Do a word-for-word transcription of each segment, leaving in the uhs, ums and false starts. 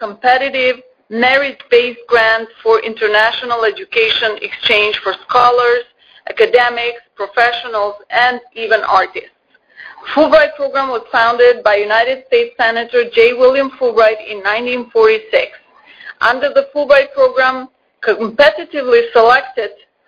competitive, merit-based grant for international education exchange for scholars, academics, professionals, and even artists. Fulbright program was founded by United States Senator J. William Fulbright in nineteen forty-six. Under the Fulbright program, competitively selected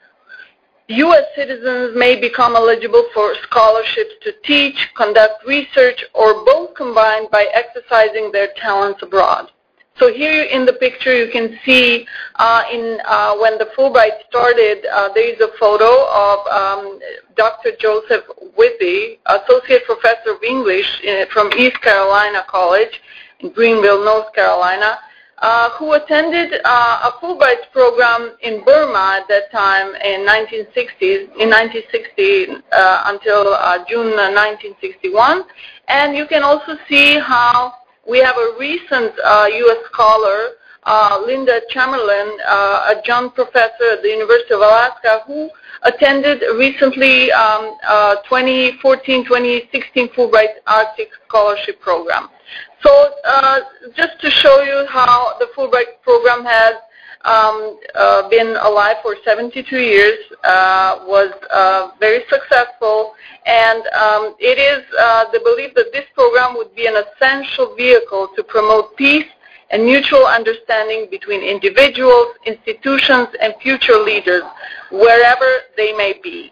U S citizens may become eligible for scholarships to teach, conduct research, or both combined by exercising their talents abroad. So here in the picture you can see uh, in, uh, when the Fulbright started, uh, there is a photo of um, Doctor Joseph Whitby, Associate Professor of English in, from East Carolina College in Greenville, North Carolina, uh, who attended uh, a Fulbright program in Burma at that time in nineteen sixty, in nineteen sixty uh, until uh, June nineteen sixty-one. And you can also see how we have a recent uh, U S scholar, uh, Linda Chamberlain, uh, adjunct professor at the University of Alaska, who attended recently um, uh, twenty fourteen twenty sixteen Fulbright Arctic Scholarship Program. So uh, just to show you how the Fulbright program has um, uh, been alive for seventy-two years, uh, was uh, very successful, and um, it is uh, the belief that this program would be an essential vehicle to promote peace and mutual understanding between individuals, institutions, and future leaders, wherever they may be.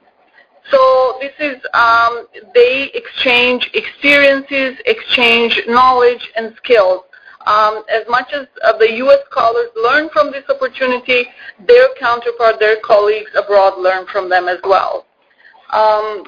So this is, um, they exchange experiences, exchange knowledge and skills. Um, as much as uh, the U S scholars learn from this opportunity, their counterpart, their colleagues abroad learn from them as well. Um,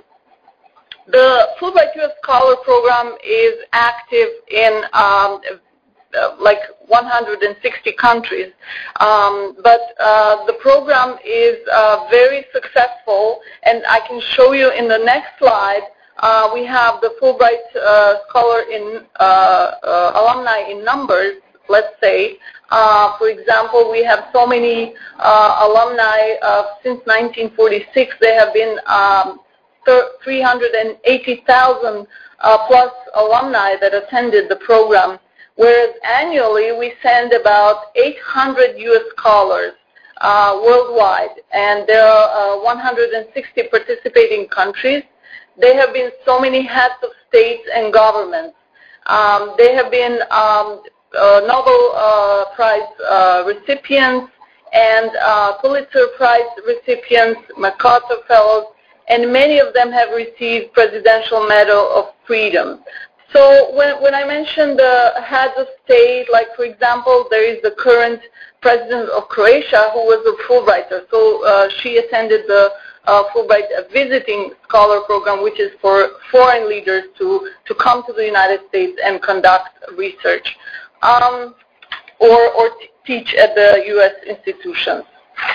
the Fulbright U S Scholar Program is active in um, uh, like one hundred sixty countries, um, but uh, the program is uh, very successful, and I can show you in the next slide. Uh, we have the Fulbright uh, scholar in uh, uh, alumni in numbers, let's say. Uh, for example, we have so many uh, alumni uh, since nineteen forty-six. There have been um, three hundred eighty thousand uh, plus alumni that attended the program, whereas annually we send about eight hundred U S scholars uh, worldwide, and there are uh, one hundred sixty participating countries. There have been so many heads of states and governments. Um, there have been um, uh, Nobel uh, Prize uh, recipients and uh, Pulitzer Prize recipients, MacArthur Fellows, and many of them have received Presidential Medal of Freedom. So when, when I mentioned the heads of state, like for example, there is the current president of Croatia who was a Fulbrighter. So uh, she attended the uh, Fulbright visiting scholar program, which is for foreign leaders to, to come to the United States and conduct research um, or, or t- teach at the U S institutions.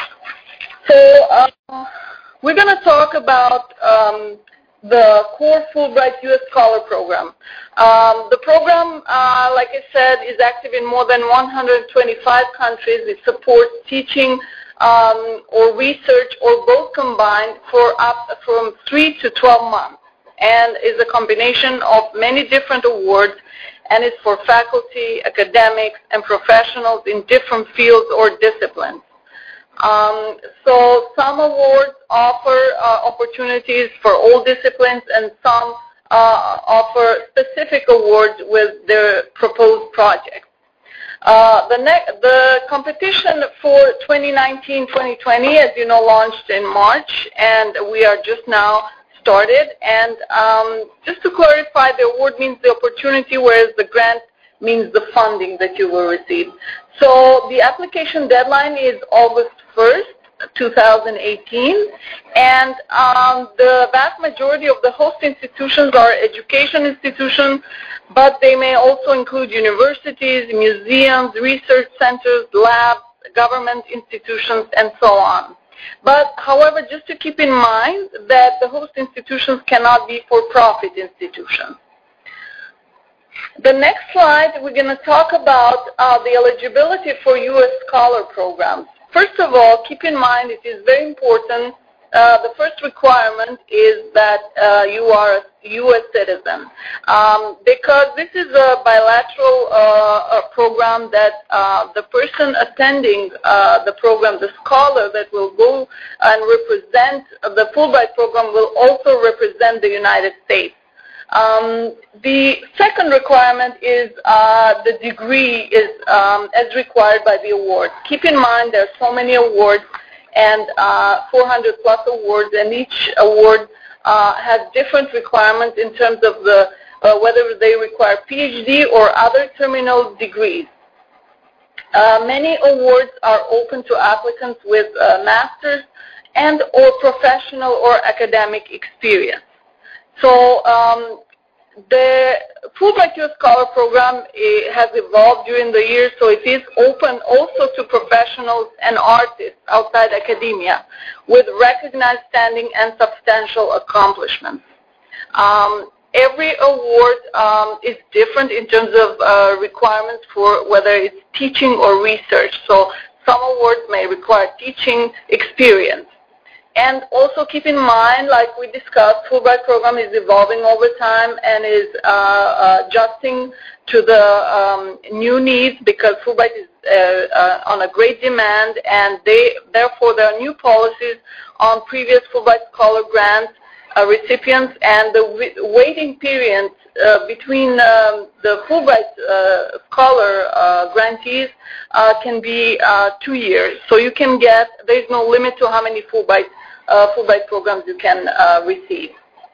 So uh, we're going to talk about um, the core Fulbright U S Scholar Program. Um, the program, uh, like I said, is active in more than one hundred twenty-five countries. It supports teaching um, or research or both combined for up from three to twelve months, and is a combination of many different awards, and is for faculty, academics, and professionals in different fields or disciplines. Um, so some awards offer uh, opportunities for all disciplines, and some uh, offer specific awards with their proposed projects. Uh, the, ne- the competition for twenty nineteen twenty twenty, as you know, launched in March, and we are just now started. And um, just to clarify, the award means the opportunity, whereas the grant means the funding that you will receive. So the application deadline is August first, two thousand eighteen, and um, the vast majority of the host institutions are education institutions, but they may also include universities, museums, research centers, labs, government institutions, and so on. But, however, just to keep in mind that the host institutions cannot be for-profit institutions. The next slide, we're going to talk about uh, the eligibility for U S scholar programs. First of all, keep in mind it is very important. Uh, the first requirement is that uh, you are a U S citizen, um, because this is a bilateral uh, a program that uh, the person attending uh, the program, the scholar that will go and represent the Fulbright program, will also represent the United States. Um, the second requirement is uh, the degree is um, as required by the award. Keep in mind there are so many awards, and uh, four hundred plus awards, and each award uh, has different requirements in terms of the uh, whether they require PhD or other terminal degrees. Uh, many awards are open to applicants with uh, master's and or professional or academic experience. So um, the Fulbright U S Scholar Program uh, has evolved during the years, so it is open also to professionals and artists outside academia with recognized standing and substantial accomplishments. Um, every award um, is different in terms of uh, requirements for whether it's teaching or research. So some awards may require teaching experience. And also keep in mind, like we discussed, Fulbright program is evolving over time and is uh, uh, adjusting to the um, new needs, because Fulbright is uh, uh, on a great demand, and they, therefore there are new policies on previous Fulbright Scholar grants uh, recipients, and the waiting period uh, between um, the Fulbright uh, Scholar uh, grantees uh, can be uh, two years. So you can get, there is no limit to how many Fulbright Uh, Fulbright programs you can uh, receive.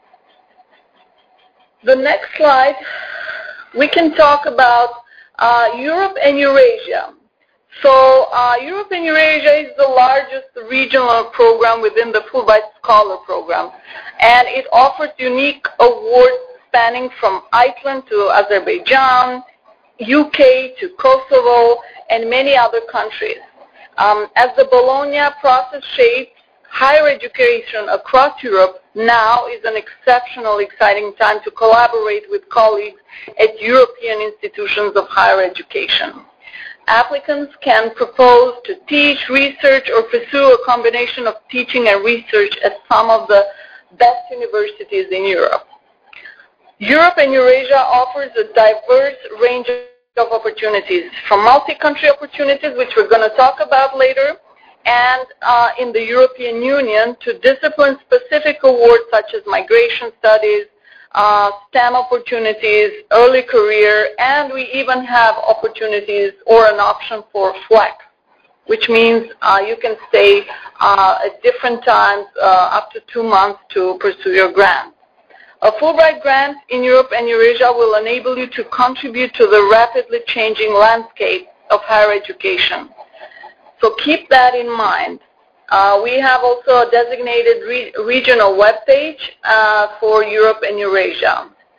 The next slide, we can talk about uh, Europe and Eurasia. So uh, Europe and Eurasia is the largest regional program within the Fulbright Scholar Program, and it offers unique awards spanning from Iceland to Azerbaijan, U K to Kosovo, and many other countries. Um, as the Bologna process shapes higher education across Europe, now is an exceptionally exciting time to collaborate with colleagues at European institutions of higher education. Applicants can propose to teach, research, or pursue a combination of teaching and research at some of the best universities in Europe. Europe and Eurasia offers a diverse range of opportunities, from multi-country opportunities, which we're going to talk about later, and uh, in the European Union to discipline-specific awards such as migration studies, uh, STEM opportunities, early career, and we even have opportunities or an option for flex, which means uh, you can stay uh, at different times uh, up to two months to pursue your grant. A Fulbright grant in Europe and Eurasia will enable you to contribute to the rapidly changing landscape of higher education. So keep that in mind. Uh, we have also a designated re regional webpage uh, for Europe and Eurasia.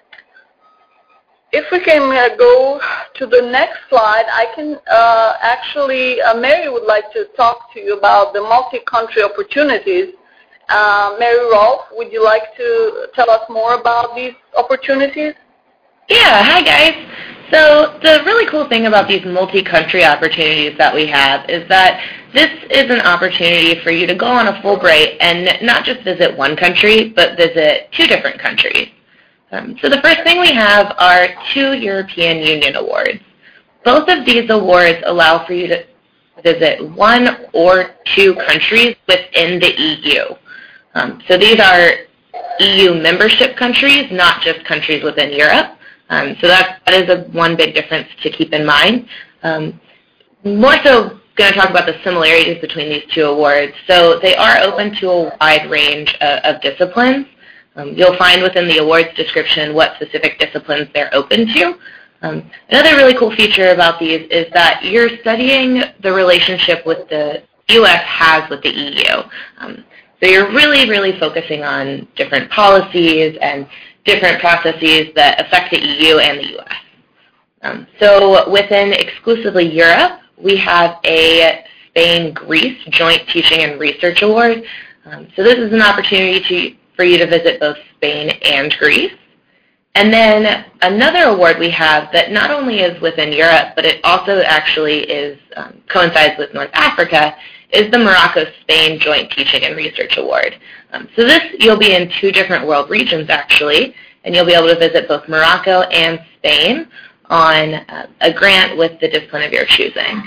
If we can uh, go to the next slide, I can uh, actually, uh, Mary would like to talk to you about the multi-country opportunities. Uh, Mary Rolfe, would you like to tell us more about these opportunities? Yeah, hi guys. So the really cool thing about these multi-country opportunities that we have is that this is an opportunity for you to go on a Fulbright and not just visit one country, but visit two different countries. Um, so the first thing we have are two European Union awards. Both of these awards allow for you to visit one or two countries within the E U. Um, so these are E U membership countries, not just countries within Europe. Um, so that, that is a one big difference to keep in mind. Um, more so going to talk about the similarities between these two awards. So they are open to a wide range of, of disciplines. Um, you'll find within the awards description what specific disciplines they're open to. Um, another really cool feature about these is that you're studying the relationship with the U S has with the E U. Um, so you're really, really focusing on different policies and different processes that affect the E U and the U S. Um, so within exclusively Europe, we have a Spain-Greece Joint Teaching and Research Award. Um, so this is an opportunity to, for you to visit both Spain and Greece. And then another award we have that not only is within Europe, but it also actually is um, coincides with North Africa, is the Morocco-Spain Joint Teaching and Research Award. Um, so this, you'll be in two different world regions, actually, and you'll be able to visit both Morocco and Spain on uh, a grant with the discipline of your choosing.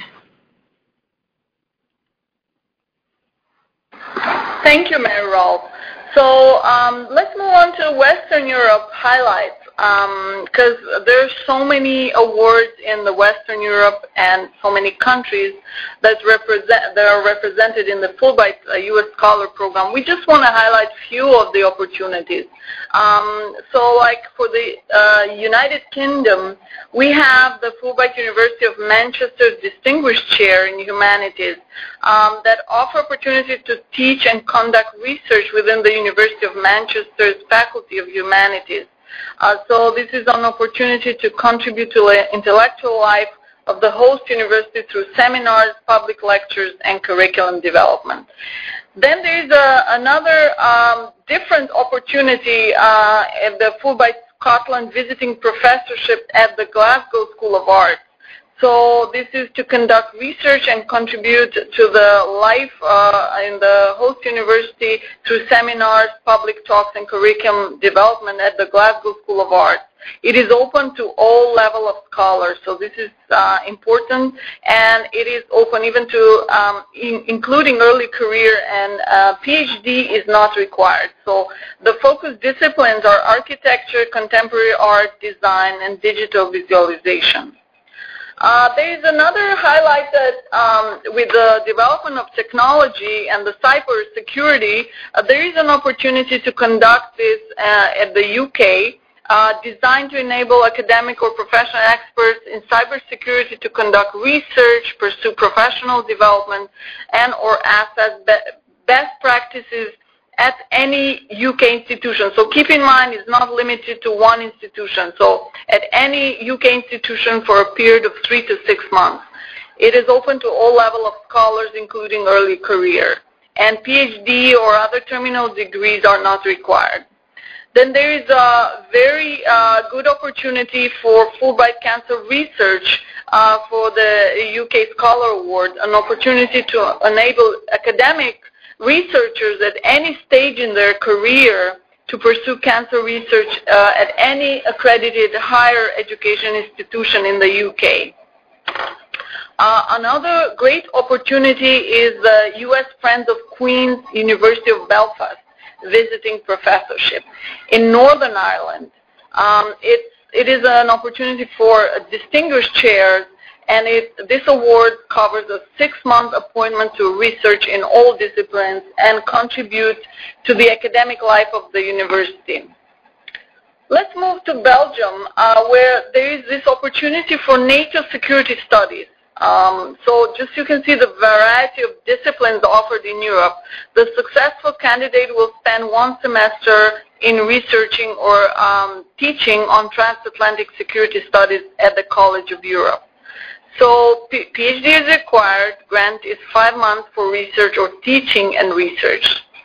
Thank you, Mary Rolfe. So um, let's move on to Western Europe highlights, because um, there's so many awards in the Western Europe and so many countries that represent that are represented in the Fulbright uh, U S Scholar Program. We just want to highlight a few of the opportunities. Um, so, like for the uh, United Kingdom, we have the Fulbright University of Manchester's Distinguished Chair in Humanities um, that offer opportunity to teach and conduct research within the University of Manchester's Faculty of Humanities. Uh, so this is an opportunity to contribute to the intellectual life of the host university through seminars, public lectures, and curriculum development. Then there is a, another um, different opportunity uh, at the Fulbright Scotland Visiting Professorship at the Glasgow School of Art. So this is to conduct research and contribute to the life uh, in the host university through seminars, public talks, and curriculum development at the Glasgow School of Art. It is open to all level of scholars, so this is uh, important, and it is open even to um, in, including early career, and uh, PhD is not required. So the focus disciplines are architecture, contemporary art, design, and digital visualization. Uh, there is another highlight that um, with the development of technology and the cyber security, uh, there is an opportunity to conduct this uh, at the U K, uh, designed to enable academic or professional experts in cybersecurity to conduct research, pursue professional development, and or assess be best practices at any U K institution. So keep in mind, it's not limited to one institution. So at any U K institution for a period of three to six months. It is open to all level of scholars, including early career. And PhD or other terminal degrees are not required. Then there is a very uh, good opportunity for Fulbright Cancer Research uh, for the U K Scholar Award, an opportunity to enable academic researchers at any stage in their career to pursue cancer research uh, at any accredited higher education institution in the U K. Uh, another great opportunity is the U S Friends of Queen's University of Belfast visiting professorship in Northern Ireland. Um, it's, it is an opportunity for distinguished chairs, and it, this award covers a six-month appointment to research in all disciplines and contribute to the academic life of the university. Let's move to Belgium, uh, where there is this opportunity for NATO security studies. Um, so just you can see the variety of disciplines offered in Europe. The successful candidate will spend one semester in researching or um, teaching on transatlantic security studies at the College of Europe. So PhD is required. Grant is five months for research or teaching and research.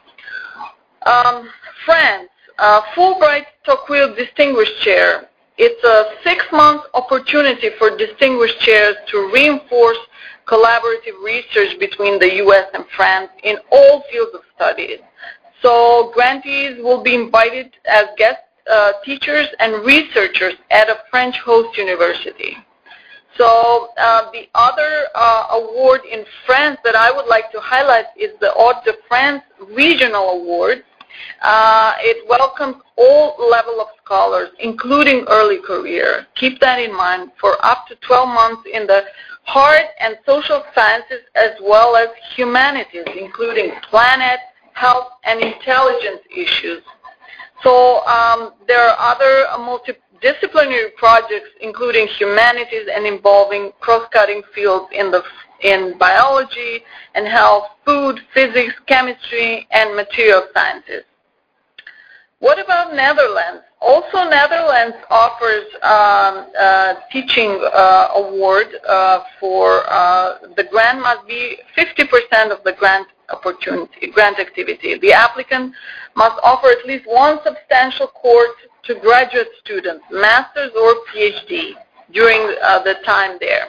Um, France, uh, Fulbright Tocqueville Distinguished Chair. It's a six-month opportunity for distinguished chairs to reinforce collaborative research between the U S and France in all fields of studies. So grantees will be invited as guest uh, teachers and researchers at a French host university. So uh, the other uh, award in France that I would like to highlight is the Haute de France Regional Award. Uh, it welcomes all level of scholars, including early career. Keep that in mind, for up to twelve months in the hard and social sciences as well as humanities, including planet, health, and intelligence issues. So um, there are other uh, multidisciplinary projects, including humanities and involving cross-cutting fields in the in biology and health, food, physics, chemistry, and material sciences. What about Netherlands? Also, Netherlands offers um, a teaching uh, award uh, for uh, the grant must be fifty percent of the grant opportunity, grant activity. The applicant must offer at least one substantial course to graduate students, master's or PhD, during uh, the time there.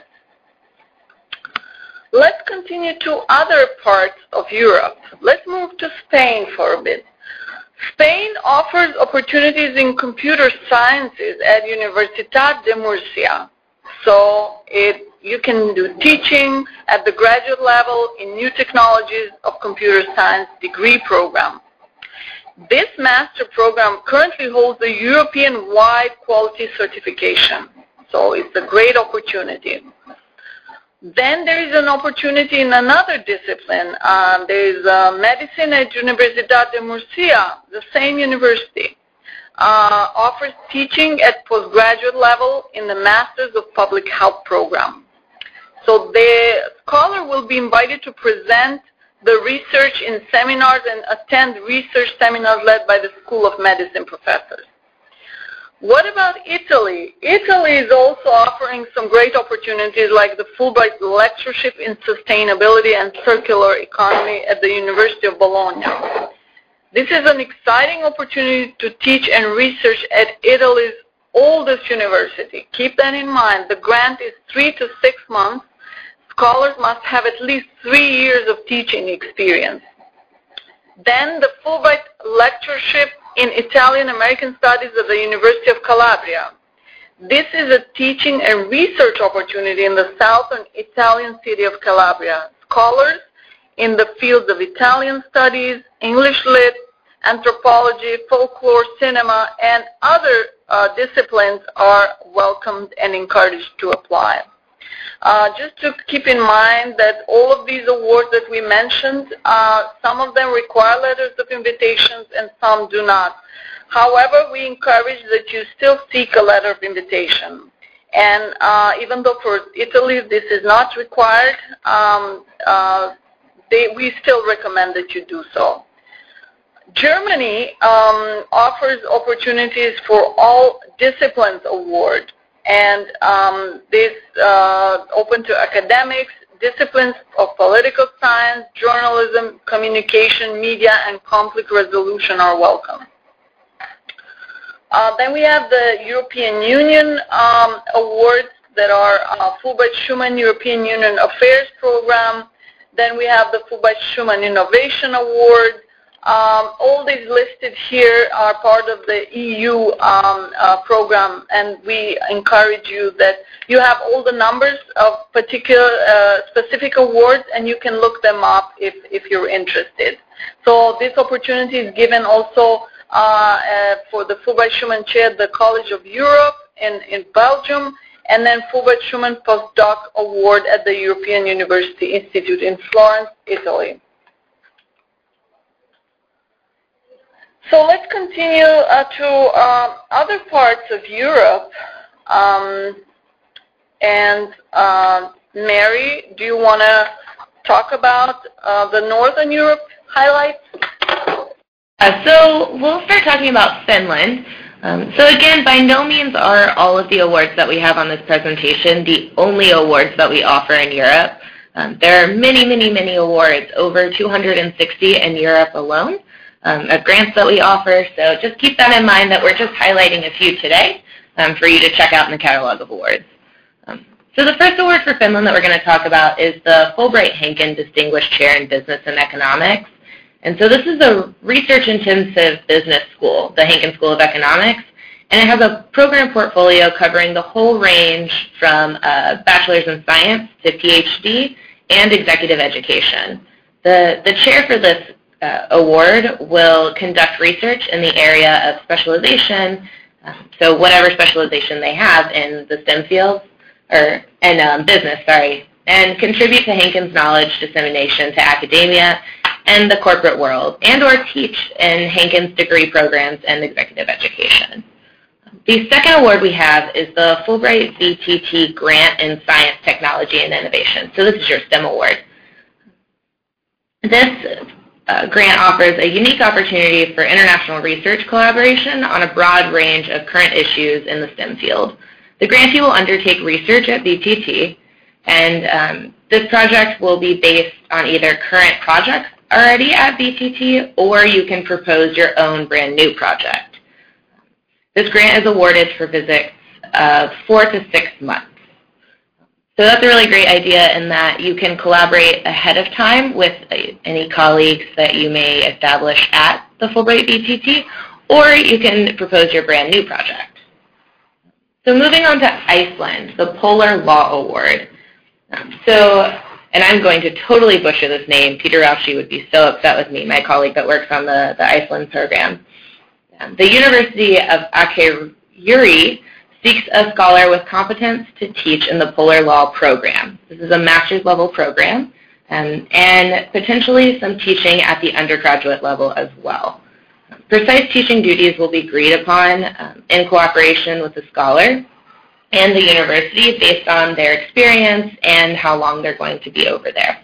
Let's continue to other parts of Europe. Let's move to Spain for a bit. Spain offers opportunities in computer sciences at Universitat de Murcia. So it, you can do teaching at the graduate level in new technologies of computer science degree program. This master program currently holds the European-wide quality certification. So it's a great opportunity. Then there is an opportunity in another discipline. Um, there is uh, medicine at Universitat de Murcia, the same university. Uh, offers teaching at postgraduate level in the Masters of Public Health program. So the scholar will be invited to present the research in seminars and attend research seminars led by the School of Medicine professors. What about Italy? Italy is also offering some great opportunities like the Fulbright Lectureship in Sustainability and Circular Economy at the University of Bologna. This is an exciting opportunity to teach and research at Italy's oldest university. Keep that in mind. The grant is three to six months. Scholars must have at least three years of teaching experience. Then the Fulbright Lectureship in Italian American Studies at the University of Calabria. This is a teaching and research opportunity in the southern Italian city of Calabria. Scholars in the fields of Italian studies, English lit, anthropology, folklore, cinema, and other uh, disciplines are welcomed and encouraged to apply. Uh, just to keep in mind that all of these awards that we mentioned, uh, some of them require letters of invitations and some do not. However, we encourage that you still seek a letter of invitation. And uh, even though for Italy this is not required, um, uh, they, we still recommend that you do so. Germany um, offers opportunities for all disciplines award. And um, this uh, open to academics, disciplines of political science, journalism, communication, media, and conflict resolution are welcome. Uh, then we have the European Union um, awards that are uh, Fulbright-Schumann European Union Affairs Program. Then we have the Fulbright-Schumann Innovation Award. Um, all these listed here are part of the E U um, uh, program, and we encourage you that you have all the numbers of particular uh, specific awards, and you can look them up if, if you're interested. So this opportunity is given also uh, uh, for the Fulbright-Schumann Chair at the College of Europe in, in Belgium, and then Fulbright-Schumann Postdoc Award at the European University Institute in Florence, Italy. So let's continue uh, to uh, other parts of Europe. Um, and uh, Mary, do you want to talk about uh, the Northern Europe highlights? Uh, so we'll start talking about Finland. Um, so again, by no means are all of the awards that we have on this presentation the only awards that we offer in Europe. Um, there are many, many, many awards, over two hundred sixty in Europe alone. Um, of grants that we offer, so just keep that in mind that we're just highlighting a few today um, for you to check out in the catalog of awards. Um, so the first award for Finland that we're going to talk about is the Fulbright-Henken Distinguished Chair in Business and Economics. And so this is a research-intensive business school, the Henken School of Economics, and it has a program portfolio covering the whole range from uh, bachelor's in science to PhD and executive education. The, the chair for this Uh, award will conduct research in the area of specialization, um, so whatever specialization they have in the STEM fields, or and um, business, sorry, and contribute to Henken's knowledge dissemination to academia and the corporate world, and or teach in Henken's degree programs and executive education. The second award we have is the Fulbright V T T Grant in Science, Technology, and Innovation. So this is your STEM award. This Uh, grant offers a unique opportunity for international research collaboration on a broad range of current issues in the STEM field. The grantee will undertake research at V T T, and um, this project will be based on either current projects already at V T T, or you can propose your own brand new project. This grant is awarded for visits of four to six months. So that's a really great idea in that you can collaborate ahead of time with any colleagues that you may establish at the Fulbright B T T, or you can propose your brand new project. So moving on to Iceland, the Polar Law Award. Um, so, and I'm going to totally butcher this name. Peter Rauchi would be so upset with me, my colleague that works on the, the Iceland program. Um, the University of Akureyri seeks a scholar with competence to teach in the Polar Law program. This is a master's level program, um, and potentially some teaching at the undergraduate level as well. Precise teaching duties will be agreed upon um, in cooperation with the scholar and the university based on their experience and how long they're going to be over there.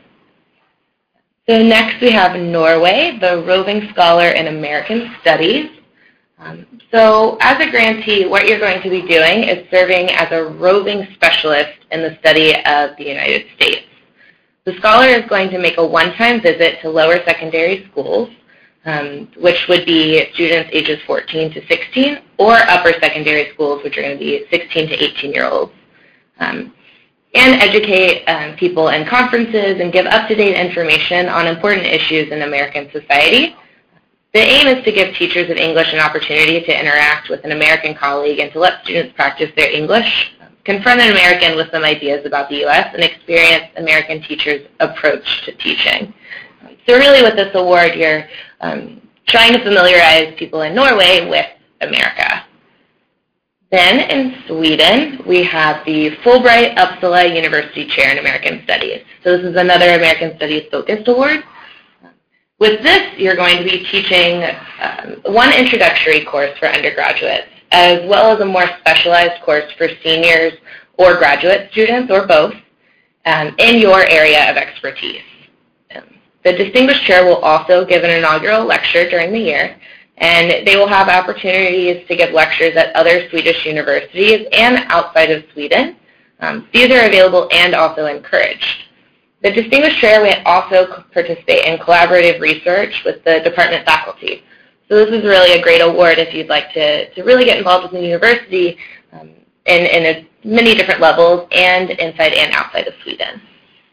So next we have Norway, the Roving Scholar in American Studies. Um, so as a grantee, what you're going to be doing is serving as a roving specialist in the study of the United States. The scholar is going to make a one-time visit to lower secondary schools, um, which would be students ages fourteen to sixteen, or upper secondary schools, which are going to be sixteen to eighteen-year-olds, um, and educate um, people in conferences and give up-to-date information on important issues in American society. The aim is to give teachers of English an opportunity to interact with an American colleague and to let students practice their English, confront an American with some ideas about the U S, and experience American teachers' approach to teaching. So really with this award, you're um, trying to familiarize people in Norway with America. Then in Sweden, we have the Fulbright Uppsala University Chair in American Studies. So this is another American Studies focused award. With this, you're going to be teaching um, one introductory course for undergraduates, as well as a more specialized course for seniors or graduate students, or both, um, in your area of expertise. Um, the Distinguished Chair will also give an inaugural lecture during the year, and they will have opportunities to give lectures at other Swedish universities and outside of Sweden. Um, these are available and also encouraged. The Distinguished Chair will also participate in collaborative research with the department faculty. So this is really a great award if you'd like to, to really get involved with the university um, in, in a, many different levels and inside and outside of Sweden.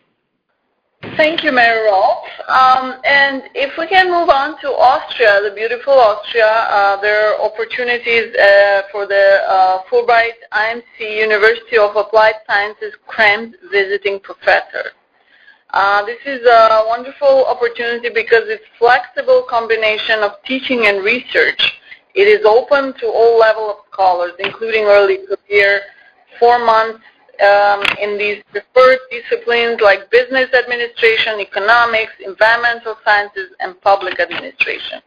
Thank you, Mary Rolfe. Um, and if we can move on to Austria, the beautiful Austria, uh, there are opportunities uh, for the uh, Fulbright I M C University of Applied Sciences Krems visiting professor. Uh, this is a wonderful opportunity because it's flexible combination of teaching and research. It is open to all level of scholars, including early career, four months um, in these preferred disciplines like business administration, economics, environmental sciences, and public administration.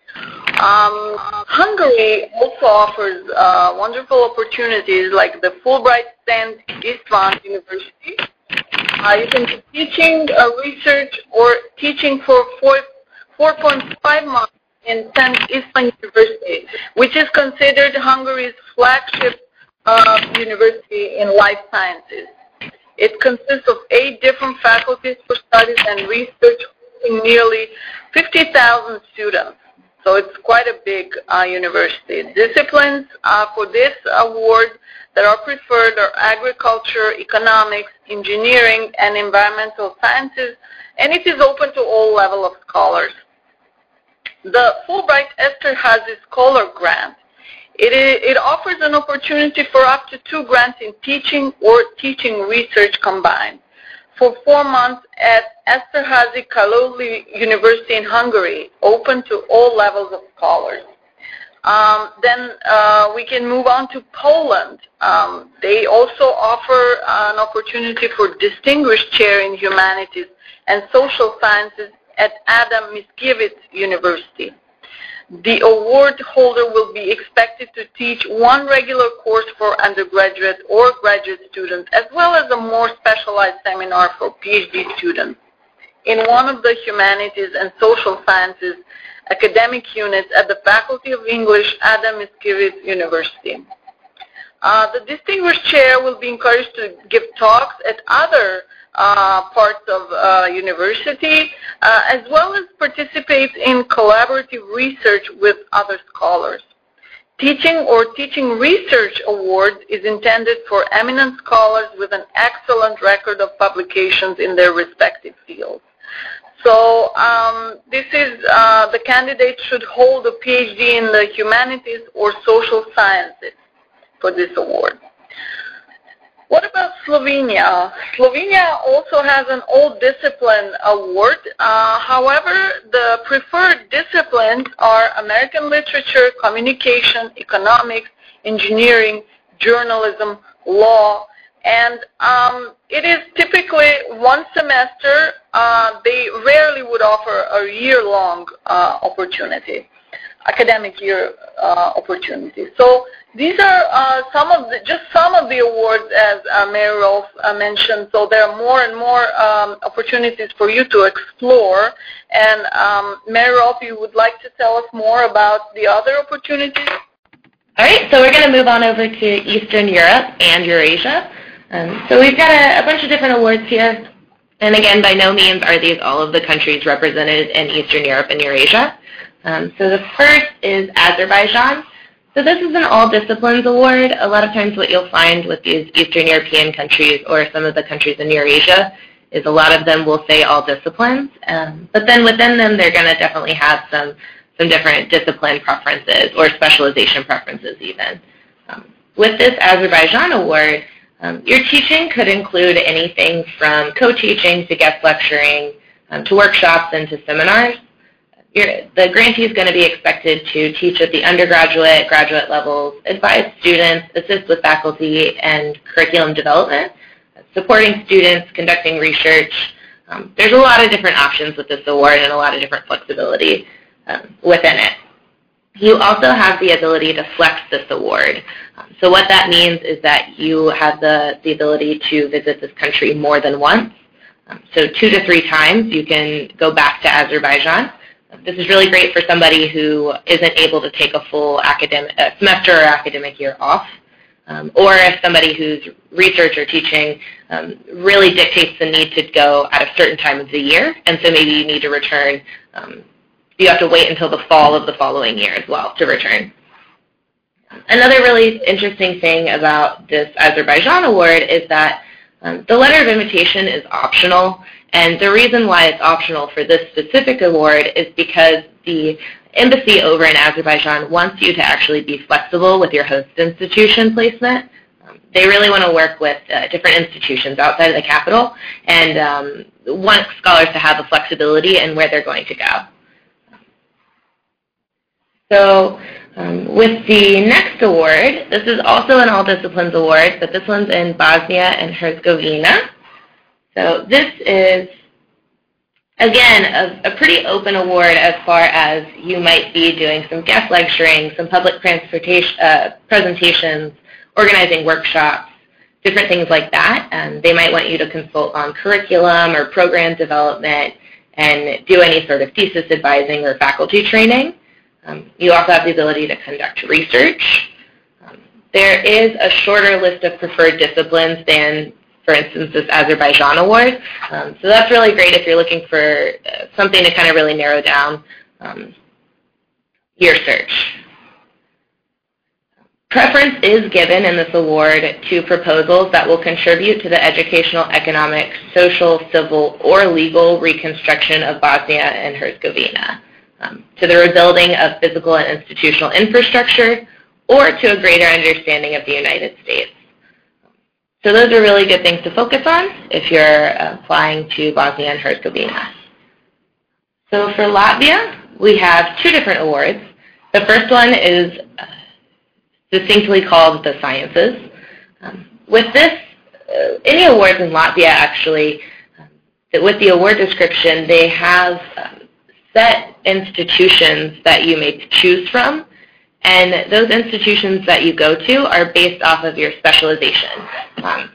Um, Hungary also offers uh, wonderful opportunities like the Fulbright Szent István University. Uh, you can do teaching, uh, research, or teaching for four point five months in Szent István University, which is considered Hungary's flagship uh, university in life sciences. It consists of eight different faculties for studies and research, hosting nearly fifty thousand students. So it's quite a big uh, university. Disciplines uh, for this award that are preferred are agriculture, economics, engineering, and environmental sciences, and it is open to all level of scholars. The Fulbright Esterházy Scholar Grant, it, is, it offers an opportunity for up to two grants in teaching or teaching research combined for four months at Esterházy Karolyi University in Hungary, open to all levels of scholars. Um, then uh, we can move on to Poland. Um, they also offer uh, an opportunity for Distinguished Chair in Humanities and Social Sciences at Adam Mickiewicz University. The award holder will be expected to teach one regular course for undergraduate or graduate students, as well as a more specialized seminar for PhD students in one of the Humanities and Social Sciences academic units at the Faculty of English, Adam Mickiewicz University. Uh, the Distinguished Chair will be encouraged to give talks at other uh, parts of uh, university, uh, as well as participate in collaborative research with other scholars. Teaching or Teaching Research Award is intended for eminent scholars with an excellent record of publications in their respective fields. So um, this is, uh, the candidate should hold a P H D in the humanities or social sciences for this award. What about Slovenia? Slovenia also has an all discipline award. Uh, however, the preferred disciplines are American literature, communication, economics, engineering, journalism, law, and um, it is typically one semester. Uh, they rarely would offer a year-long uh, opportunity, academic year uh, opportunity. So these are uh, some of the, just some of the awards, as uh, Mary Rolfe uh, mentioned. So there are more and more um, opportunities for you to explore. And um, Mary Rolfe, you would like to tell us more about the other opportunities? All right, so we're going to move on over to Eastern Europe and Eurasia. Um, so we've got a, a bunch of different awards here. And again, by no means are these all of the countries represented in Eastern Europe and Eurasia. Um, so the first is Azerbaijan. So this is an all-disciplines award. A lot of times what you'll find with these Eastern European countries or some of the countries in Eurasia is a lot of them will say all disciplines. Um, but then within them, they're going to definitely have some, some different discipline preferences or specialization preferences even. Um, with this Azerbaijan award, um, your teaching could include anything from co-teaching to guest lecturing um, to workshops and to seminars. You're, the grantee is going to be expected to teach at the undergraduate, graduate levels, advise students, assist with faculty and curriculum development, supporting students, conducting research. Um, there's a lot of different options with this award and a lot of different flexibility um, within it. You also have the ability to flex this award. Um, so what that means is that you have the, the ability to visit this country more than once. Um, so two to three times you can go back to Azerbaijan. This is really great for somebody who isn't able to take a full academic uh, semester or academic year off, um, or if somebody who's research or teaching um, really dictates the need to go at a certain time of the year, and so maybe you need to return. Um, you have to wait until the fall of the following year as well to return. Another really interesting thing about this Azerbaijan award is that um, the letter of invitation is optional. And the reason why it's optional for this specific award is because the embassy over in Azerbaijan wants you to actually be flexible with your host institution placement. Um, they really want to work with uh, different institutions outside of the capital and um, want scholars to have the flexibility in where they're going to go. So um, with the next award, this is also an all disciplines award, but this one's in Bosnia and Herzegovina. So this is, again, a, a pretty open award as far as you might be doing some guest lecturing, some public transportation uh, presentations, organizing workshops, different things like that. And they might want you to consult on curriculum or program development and do any sort of thesis advising or faculty training. Um, you also have the ability to conduct research. Um, there is a shorter list of preferred disciplines than, for instance, this Azerbaijan award. Um, so that's really great if you're looking for uh, something to kind of really narrow down um, your search. Preference is given in this award to proposals that will contribute to the educational, economic, social, civil, or legal reconstruction of Bosnia and Herzegovina, um, to the rebuilding of physical and institutional infrastructure, or to a greater understanding of the United States. So those are really good things to focus on if you're applying to Bosnia and Herzegovina. So for Latvia, we have two different awards. The first one is distinctly called the Sciences. Um, with this, uh, any awards in Latvia actually, um, with the award description, they have um, set institutions that you may choose from. And those institutions that you go to are based off of your specialization. Um,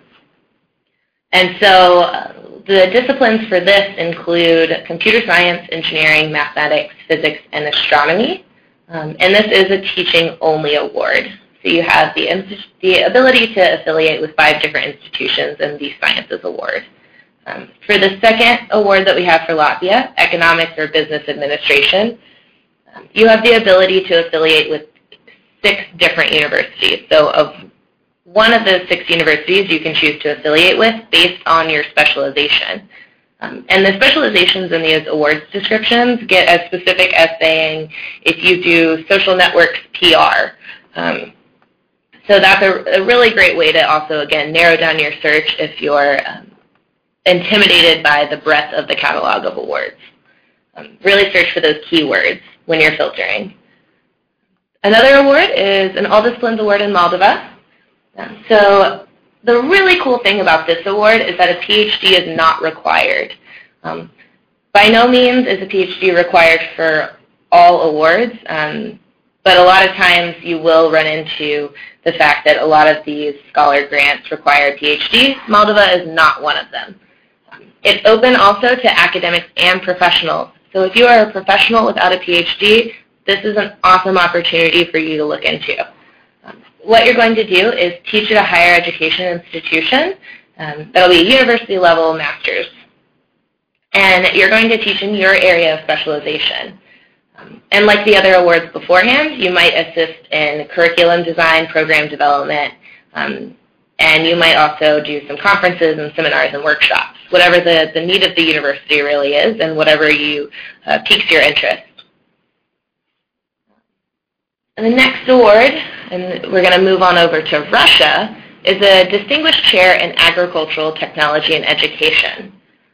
and so uh, the disciplines for this include computer science, engineering, mathematics, physics, and astronomy. Um, and this is a teaching-only award. So you have the, the ability to affiliate with five different institutions in the Sciences Award. Um, for the second award that we have for Latvia, Economics or Business Administration, um, you have the ability to affiliate with six different universities. So of one of those six universities you can choose to affiliate with based on your specialization. Um, and the specializations in these awards descriptions get as specific as saying if you do social networks P R. Um, so that's a, a really great way to also, again, narrow down your search if you're um, intimidated by the breadth of the catalog of awards. Um, really search for those keywords when you're filtering. Another award is an All Disciplines Award in Moldova. Um, so the really cool thing about this award is that a PhD is not required. Um, by no means is a PhD required for all awards, um, but a lot of times you will run into the fact that a lot of these scholar grants require a PhD. Moldova is not one of them. Um, it's open also to academics and professionals. So if you are a professional without a PhD, this is an awesome opportunity for you to look into. Um, what you're going to do is teach at a higher education institution. Um, that will be a university level master's. And you're going to teach in your area of specialization. Um, and like the other awards beforehand, you might assist in curriculum design, program development, um, and you might also do some conferences and seminars and workshops, whatever the, the need of the university really is and whatever you uh, piques your interest. And the next award, and we're going to move on over to Russia, is a Distinguished Chair in Agricultural Technology and Education.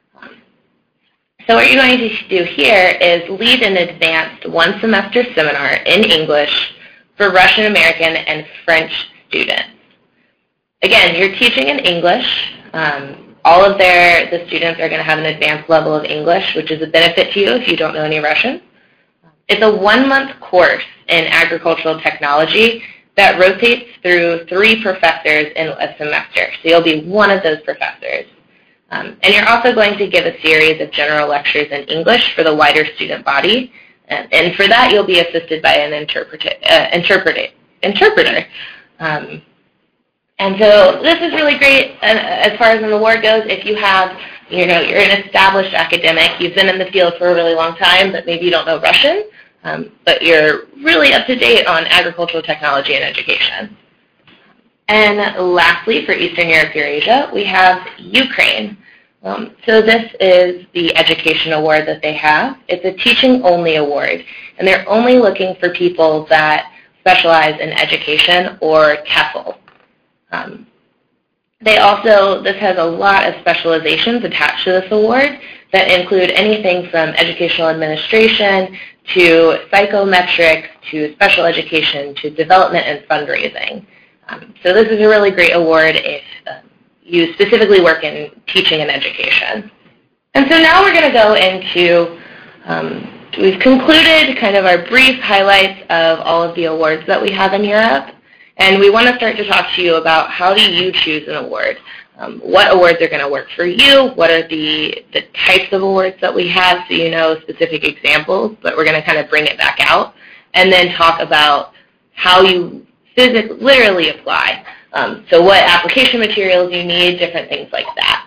So what you're going to do here is lead an advanced one-semester seminar in English for Russian American and French students. Again, you're teaching in English. Um, all of their the students are going to have an advanced level of English, which is a benefit to you if you don't know any Russian. It's a one-month course in agricultural technology that rotates through three professors in a semester. So you'll be one of those professors. Um, and you're also going to give a series of general lectures in English for the wider student body. And, and for that, you'll be assisted by an interpreter. Uh, interpreter, interpreter. Um, and so this is really great uh, as far as an award goes. If you have, you know, you're an established academic, you've been in the field for a really long time, but maybe you don't know Russian, um, but you're really up to date on agricultural technology and education. And lastly, for Eastern Europe, Eurasia, we have Ukraine. Um, so this is the education award that they have. It's a teaching-only award, and they're only looking for people that specialize in education or TEFL. Um, they also, this has a lot of specializations attached to this award that include anything from educational administration to psychometrics to special education to development and fundraising. Um, so this is a really great award if um, you specifically work in teaching and education. And so now we're going to go into, um, we've concluded kind of our brief highlights of all of the awards that we have in Europe, and we want to start to talk to you about how do you choose an award. Um, what awards are going to work for you? What are the, the types of awards that we have so you know specific examples, but we're going to kind of bring it back out, and then talk about how you physically, literally apply. Um, so what application materials you need, different things like that.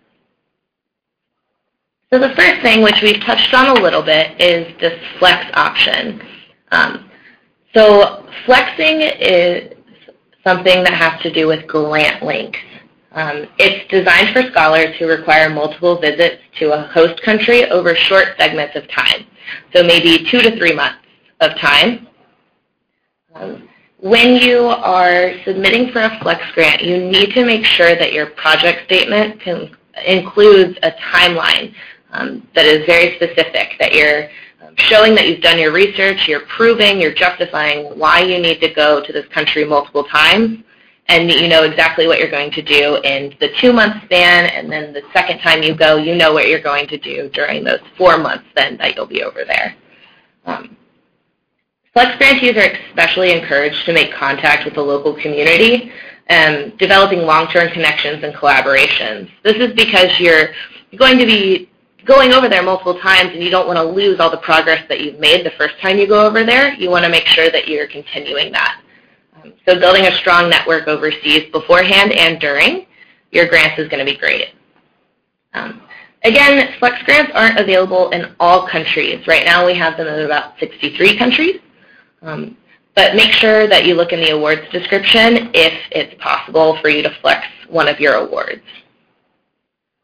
So the first thing, which we've touched on a little bit, is this flex option. Um, so flexing is something that has to do with grant links. Um, it's designed for scholars who require multiple visits to a host country over short segments of time, so maybe two to three months of time. Um, When you are submitting for a flex grant, you need to make sure that your project statement can, includes a timeline um, that is very specific, that you're um, showing that you've done your research, you're proving, you're justifying why you need to go to this country multiple times, and you know exactly what you're going to do in the two-month span, and then the second time you go, you know what you're going to do during those four months then that you'll be over there. Um, Flex grantees are especially encouraged to make contact with the local community and developing long-term connections and collaborations. This is because you're going to be going over there multiple times and you don't want to lose all the progress that you've made the first time you go over there. You want to make sure that you're continuing that. Um, so building a strong network overseas beforehand and during your grants is going to be great. Um, again, flex grants aren't available in all countries. Right now we have them in about sixty-three countries. Um, but make sure that you look in the awards description if it's possible for you to flex one of your awards.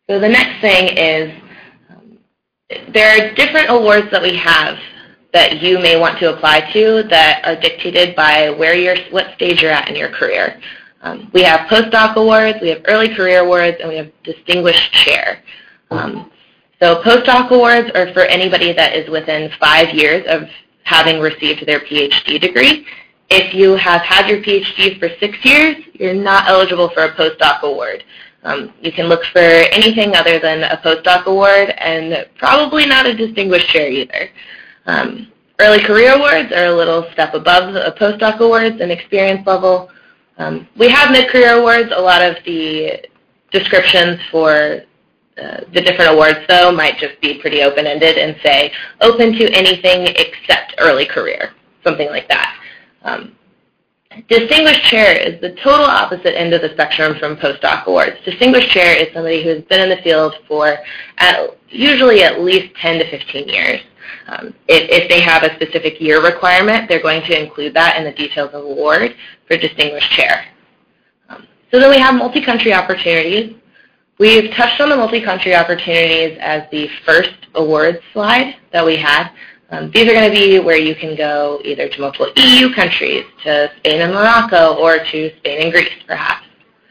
So the next thing is um, there are different awards that we have that you may want to apply to that are dictated by where you're, what stage you're at in your career. Um, we have postdoc awards, we have early career awards, and we have distinguished chair. Um, so postdoc awards are for anybody that is within five years of having received their PhD degree. If you have had your PhD for six years, you're not eligible for a postdoc award. Um, you can look for anything other than a postdoc award, and probably not a distinguished chair either. Um, early career awards are a little step above the postdoc awards in experience level. Um, we have mid-career awards. A lot of the descriptions for uh, the different awards, though, might just be pretty open-ended and say, open to anything except early career, something like that. Um, Distinguished chair is the total opposite end of the spectrum from postdoc awards. Distinguished chair is somebody who has been in the field for at, usually at least ten to fifteen years. Um, if, if they have a specific year requirement, they're going to include that in the details of the award for distinguished chair. Um, so then we have multi-country opportunities. We've touched on the multi-country opportunities as the first awards slide that we had. Um, these are going to be where you can go either to multiple E U countries, to Spain and Morocco, or to Spain and Greece, perhaps.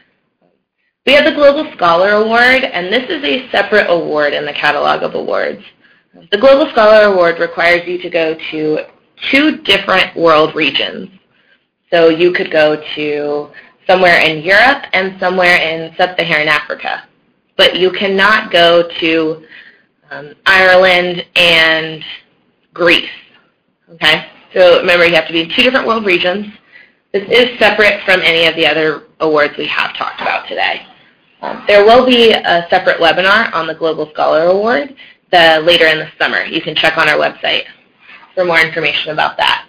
We have the Global Scholar Award, and this is a separate award in the catalog of awards. The Global Scholar Award requires you to go to two different world regions. So you could go to somewhere in Europe and somewhere in sub-Saharan Africa. But you cannot go to um, Ireland and Greece. Okay? So remember, you have to be in two different world regions. This is separate from any of the other awards we have talked about today. Um, there will be a separate webinar on the Global Scholar Award the, later in the summer. You can check on our website for more information about that.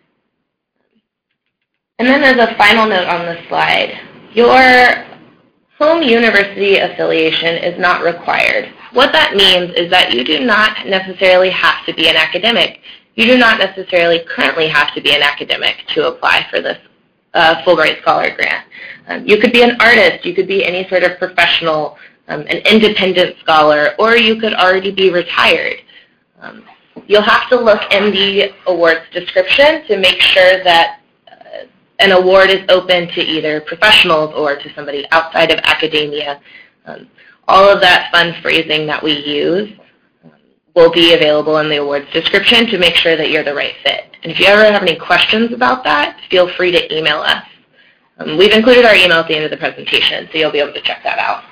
And then as a final note on this slide, your home university affiliation is not required. What that means is that you do not necessarily have to be an academic. You do not necessarily currently have to be an academic to apply for this uh, Fulbright Scholar Grant. Um, you could be an artist, you could be any sort of professional, um, an independent scholar, or you could already be retired. Um, you'll have to look in the awards description to make sure that uh, an award is open to either professionals or to somebody outside of academia. Um, all of that fun phrasing that we use um, will be available in the awards description to make sure that you're the right fit. And if you ever have any questions about that, feel free to email us. Um, we've included our email at the end of the presentation, so you'll be able to check that out.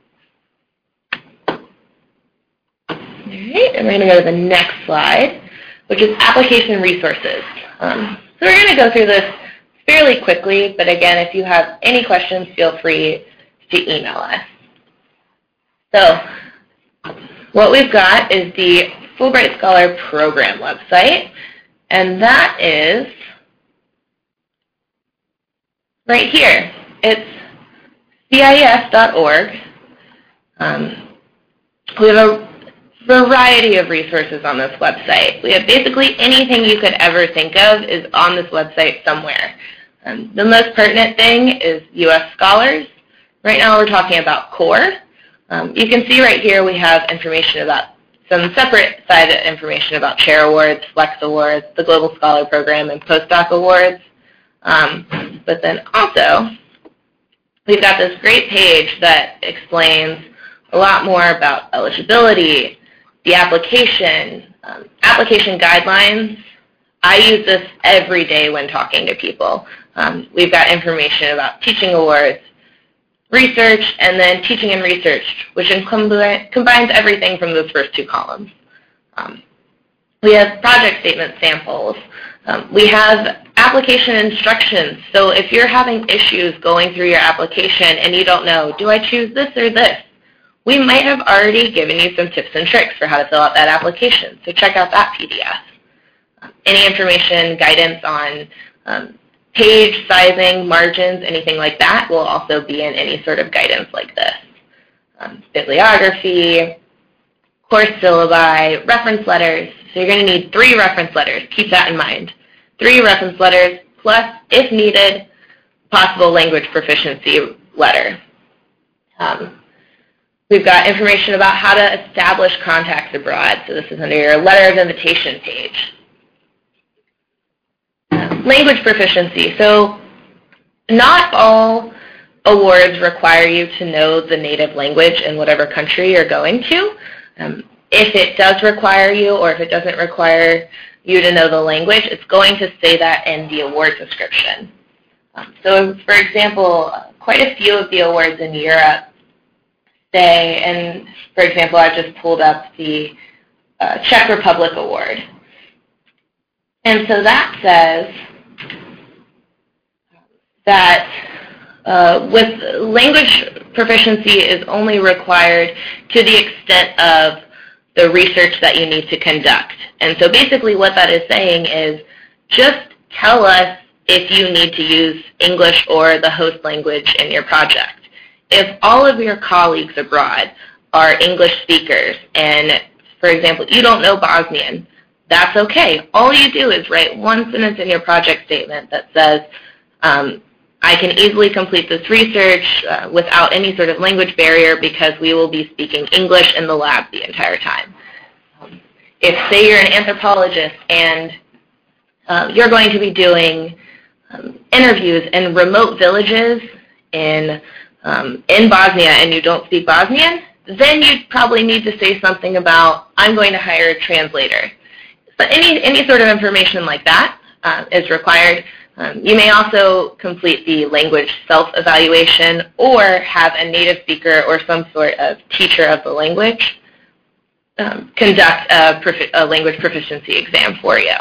All right, and we're going to go to the next slide, which is application resources. Um, so we're going to go through this fairly quickly, but again, if you have any questions, feel free to email us. So what we've got is the Fulbright Scholar Program website, and that is right here. It's C I S dot org. Um, we have a variety of resources on this website. We have basically anything you could ever think of is on this website somewhere. Um, the most pertinent thing is U S Scholars. Right now we're talking about CORE. Um, you can see right here we have information about some separate side information about chair awards, flex awards, the Global Scholar Program, and postdoc awards. Um, but then also, we've got this great page that explains a lot more about eligibility, the application, um, application guidelines. I use this every day when talking to people. Um, we've got information about teaching awards, research, and then teaching and research, which combines everything from those first two columns. Um, we have project statement samples. Um, we have application instructions. So if you're having issues going through your application and you don't know, do I choose this or this? We might have already given you some tips and tricks for how to fill out that application. So check out that P D F. Um, any information, guidance on um, page sizing, margins, anything like that will also be in any sort of guidance like this. Um, bibliography, course syllabi, reference letters. So you're going to need three reference letters. Keep that in mind. Three reference letters plus, if needed, possible language proficiency letter. Um, We've got information about how to establish contacts abroad. So this is under your letter of invitation page. Language proficiency. So not all awards require you to know the native language in whatever country you're going to. Um, if it does require you, or if it doesn't require you to know the language, it's going to say that in the award description. Um, so, for example, quite a few of the awards in Europe say, and for example, I just pulled up the uh, Czech Republic Award. And so that says that uh, with language proficiency is only required to the extent of the research that you need to conduct. And so basically what that is saying is just tell us if you need to use English or the host language in your project. If all of your colleagues abroad are English speakers and, for example, you don't know Bosnian, that's okay. All you do is write one sentence in your project statement that says, um, I can easily complete this research uh, without any sort of language barrier because we will be speaking English in the lab the entire time. Um, if, say, you're an anthropologist and uh, you're going to be doing um, interviews in remote villages in, um, in Bosnia and you don't speak Bosnian, then you probably need to say something about, I'm going to hire a translator. But any, any sort of information like that uh, is required. Um, you may also complete the language self-evaluation or have a native speaker or some sort of teacher of the language um, conduct a, profi a language proficiency exam for you.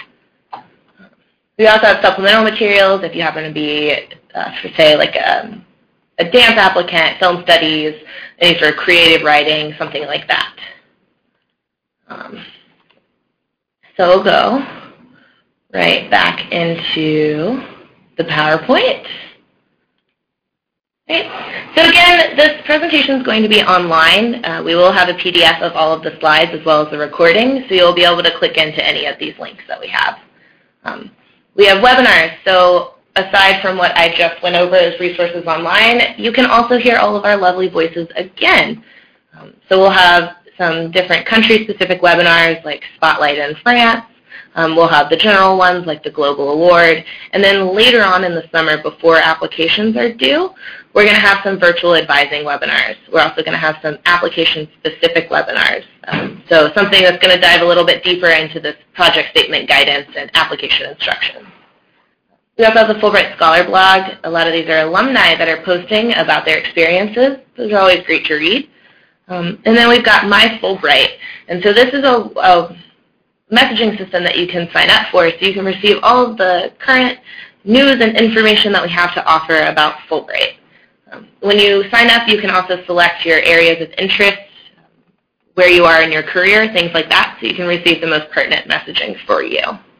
We also have supplemental materials if you happen to be, uh, for say, like a, a dance applicant, film studies, any sort of creative writing, something like that. Um, so we'll go right back into the PowerPoint. Right. So again, this presentation is going to be online. Uh, we will have a P D F of all of the slides as well as the recording, so you'll be able to click into any of these links that we have. Um, we have webinars, so aside from what I just went over as resources online, you can also hear all of our lovely voices again. Um, so we'll have some different country-specific webinars like Spotlight in France. Um, we'll have the general ones like the Global Award, and then later on in the summer before applications are due, we're going to have some virtual advising webinars. We're also going to have some application-specific webinars, um, so something that's going to dive a little bit deeper into this project statement guidance and application instructions. We also have the Fulbright Scholar blog. A lot of these are alumni that are posting about their experiences. Those are always great to read. Um, and then we've got My Fulbright, and so this is a, a messaging system that you can sign up for so you can receive all of the current news and information that we have to offer about Fulbright. Um, when you sign up, you can also select your areas of interest, where you are in your career, things like that, so you can receive the most pertinent messaging for you.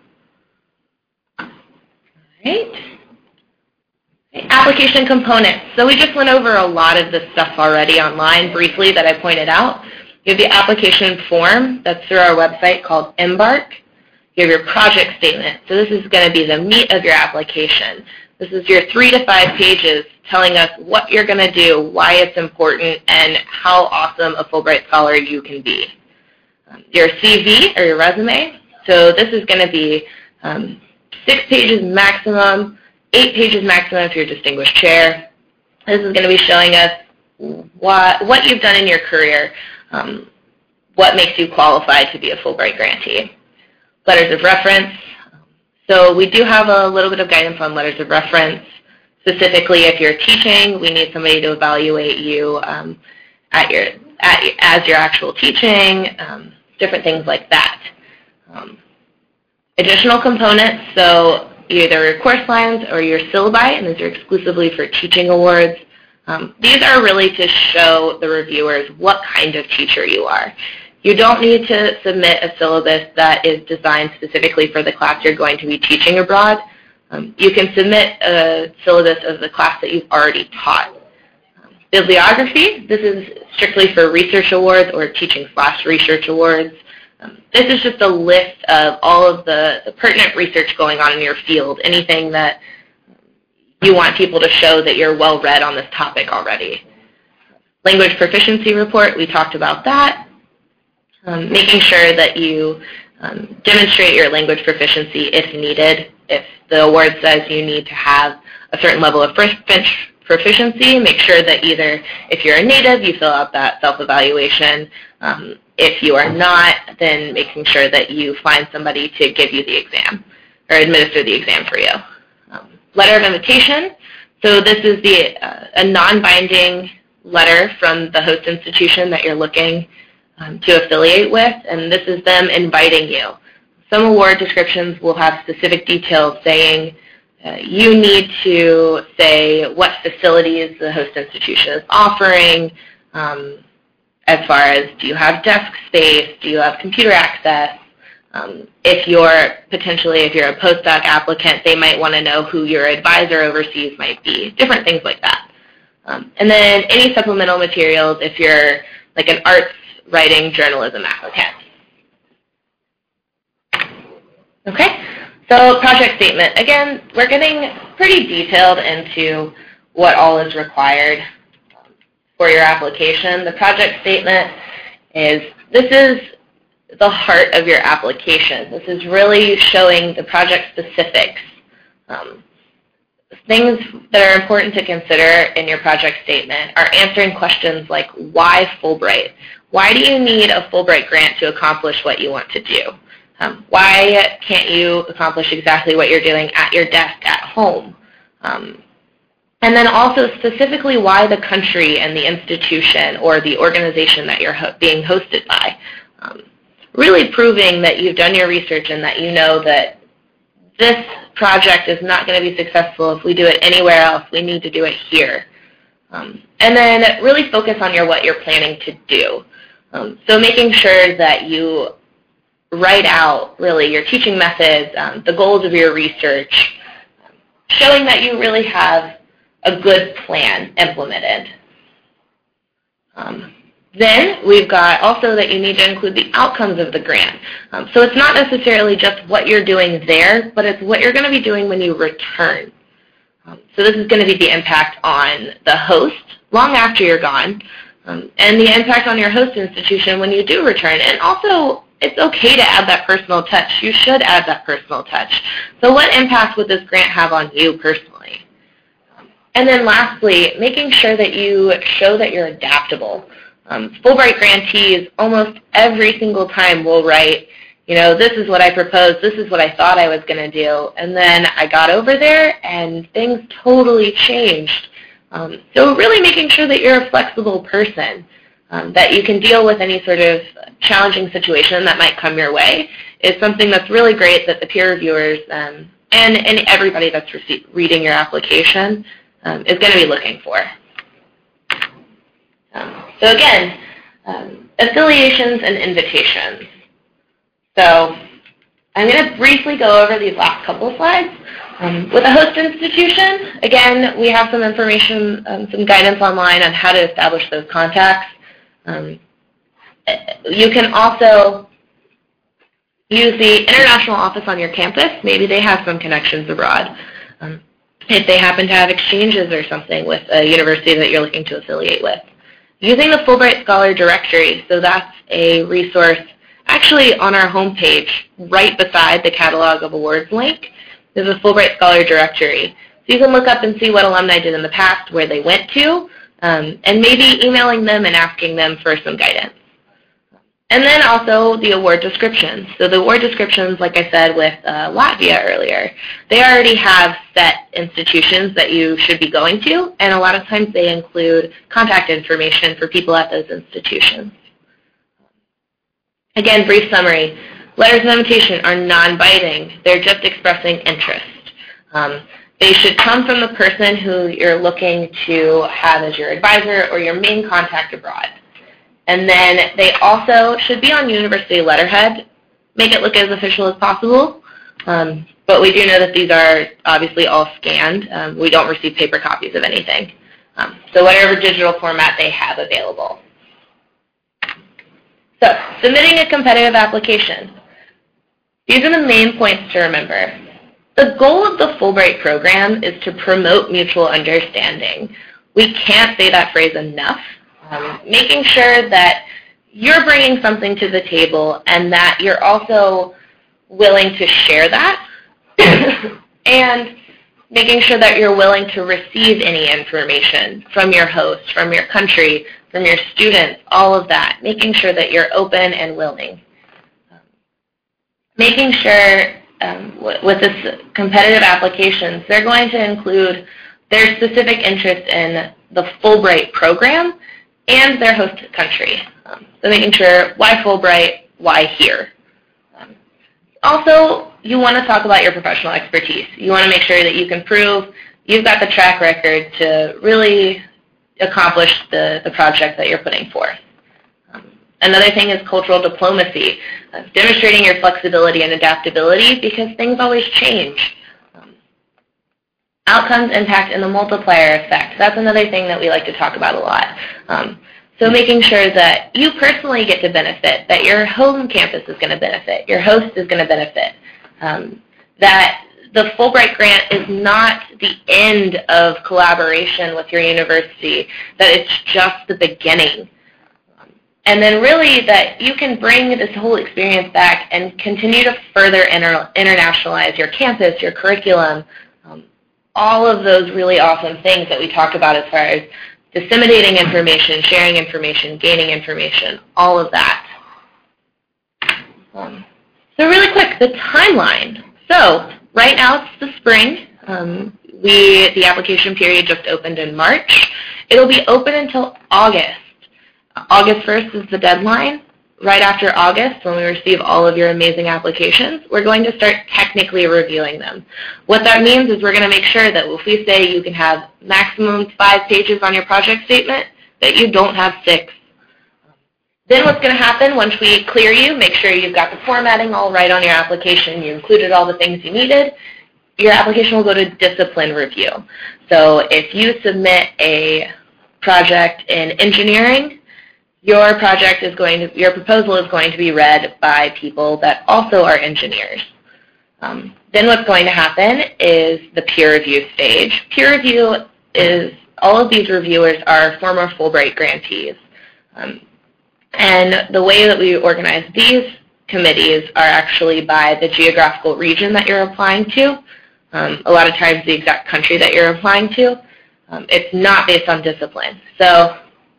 All right. Application components. So we just went over a lot of this stuff already online briefly that I pointed out. You have the application form that's through our website called Embark. You have your project statement. So this is going to be the meat of your application. This is your three to five pages telling us what you're going to do, why it's important, and how awesome a Fulbright Scholar you can be. Um, your C V, or your resume. So this is going to be um, six pages maximum, eight pages maximum if you're a distinguished chair. This is going to be showing us what, what you've done in your career. Um, what makes you qualified to be a Fulbright grantee. Letters of reference. So we do have a little bit of guidance on letters of reference. Specifically, if you're teaching, we need somebody to evaluate you um, at your, at, as your actual teaching, um, different things like that. Um, additional components, so either your course lines or your syllabi, and these are exclusively for teaching awards. Um, these are really to show the reviewers what kind of teacher you are. You don't need to submit a syllabus that is designed specifically for the class you're going to be teaching abroad. Um, you can submit a syllabus of the class that you've already taught. Um, bibliography, this is strictly for research awards or teaching slash research awards. Um, this is just a list of all of the, the pertinent research going on in your field, anything that you want people to show that you're well read on this topic already. Language proficiency report, we talked about that. Um, making sure that you um, demonstrate your language proficiency if needed. If the award says you need to have a certain level of proficiency, make sure that either if you're a native, you fill out that self-evaluation. Um, if you are not, then making sure that you find somebody to give you the exam or administer the exam for you. Um, letter of invitation. So this is the uh, a non-binding letter from the host institution that you're looking um, to affiliate with, and this is them inviting you. Some award descriptions will have specific details saying uh, you need to say what facilities the host institution is offering, um, as far as do you have desk space, do you have computer access. Um, if you're potentially, if you're a postdoc applicant, they might want to know who your advisor overseas might be, different things like that. Um, and then any supplemental materials if you're like an arts writing journalism applicant. Okay, so project statement. Again, we're getting pretty detailed into what all is required for your application. The project statement is, this is the heart of your application. This is really showing the project specifics. Um, things that are important to consider in your project statement are answering questions like, why Fulbright? Why do you need a Fulbright grant to accomplish what you want to do? Um, why can't you accomplish exactly what you're doing at your desk at home? Um, and then also specifically why the country and the institution or the organization that you're ho- being hosted by. Um, really proving that you've done your research and that you know that this project is not going to be successful if we do it anywhere else. We need to do it here. Um, and then really focus on your what you're planning to do. Um, so making sure that you write out really your teaching methods, um, the goals of your research, showing that you really have a good plan implemented. Um, Then we've got also that you need to include the outcomes of the grant. Um, so it's not necessarily just what you're doing there, but it's what you're going to be doing when you return. Um, so this is going to be the impact on the host long after you're gone, um, and the impact on your host institution when you do return. And also, it's okay to add that personal touch. You should add that personal touch. So what impact would this grant have on you personally? And then lastly, making sure that you show that you're adaptable. Um, Fulbright grantees almost every single time will write, you know, this is what I proposed, this is what I thought I was going to do, and then I got over there and things totally changed. Um, so really making sure that you're a flexible person, um, that you can deal with any sort of challenging situation that might come your way is something that's really great that the peer reviewers um, and, and everybody that's re- reading your application um, is going to be looking for. Um, so again, um, affiliations and invitations. So I'm going to briefly go over these last couple of slides. Um, with a host institution, again, we have some information, um, some guidance online on how to establish those contacts. Um, you can also use the international office on your campus. Maybe they have some connections abroad. Um, if they happen to have exchanges or something with a university that you're looking to affiliate with. Using the Fulbright Scholar Directory, so that's a resource actually on our homepage right beside the Catalog of Awards link. There's a Fulbright Scholar Directory. So you can look up and see what alumni did in the past, where they went to, um, and maybe emailing them and asking them for some guidance. And then also the award descriptions. So the award descriptions, like I said with uh, Latvia earlier, they already have set institutions that you should be going to, and a lot of times they include contact information for people at those institutions. Again, brief summary. Letters of invitation are non-binding. They're just expressing interest. Um, they should come from the person who you're looking to have as your advisor or your main contact abroad. And then they also should be on university letterhead. Make it look as official as possible. Um, but we do know that these are obviously all scanned. Um, we don't receive paper copies of anything. Um, so whatever digital format they have available. So submitting a competitive application. These are the main points to remember. The goal of the Fulbright program is to promote mutual understanding. We can't say that phrase enough. Um, making sure that you're bringing something to the table and that you're also willing to share that and making sure that you're willing to receive any information from your host, from your country, from your students, all of that, making sure that you're open and willing. Um, making sure um, with this competitive applications, they're going to include their specific interest in the Fulbright program and their host country. Um, so making sure why Fulbright, why here. Um, also, you want to talk about your professional expertise. You want to make sure that you can prove you've got the track record to really accomplish the, the project that you're putting forth. Um, another thing is cultural diplomacy, uh, demonstrating your flexibility and adaptability because things always change. Um, outcomes, impact, and the multiplier effect. That's another thing that we like to talk about a lot. Um, so making sure that you personally get to benefit, that your home campus is going to benefit, your host is going to benefit. Um, that the Fulbright grant is not the end of collaboration with your university, that it's just the beginning. Um, and then really that you can bring this whole experience back and continue to further inter internationalize your campus, your curriculum, um, all of those really awesome things that we talked about as far as disseminating information, sharing information, gaining information, all of that. Um, So really quick, the timeline. So right now it's the spring. Um, we the application period just opened in March. It'll be open until August. August first is the deadline. Right after August, when we receive all of your amazing applications, we're going to start technically reviewing them. What that means is we're going to make sure that if we say you can have maximum five pages on your project statement, that you don't have six. Then what's going to happen once we clear you, make sure you've got the formatting all right on your application, you included all the things you needed, your application will go to discipline review. So if you submit a project in engineering, your project is going to, your proposal is going to be read by people that also are engineers. Um, then what's going to happen is the peer review stage. Peer review is, all of these reviewers are former Fulbright grantees. Um, And the way that we organize these committees are actually by the geographical region that you're applying to. Um, a lot of times the exact country that you're applying to. Um, it's not based on discipline. So